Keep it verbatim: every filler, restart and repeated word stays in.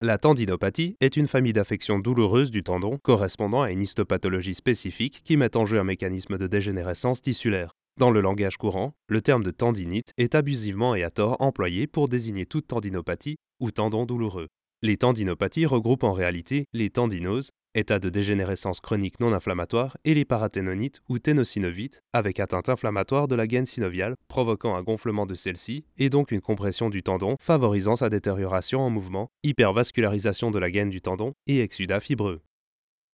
La tendinopathie est une famille d'affections douloureuses du tendon correspondant à une histopathologie spécifique qui met en jeu un mécanisme de dégénérescence tissulaire. Dans le langage courant, le terme de tendinite est abusivement et à tort employé pour désigner toute tendinopathie ou tendon douloureux. Les tendinopathies regroupent en réalité les tendinoses, état de dégénérescence chronique non inflammatoire, et les paraténonites ou ténosynovites, avec atteinte inflammatoire de la gaine synoviale, provoquant un gonflement de celle-ci et donc une compression du tendon, favorisant sa détérioration en mouvement, hypervascularisation de la gaine du tendon et exsudat fibreux.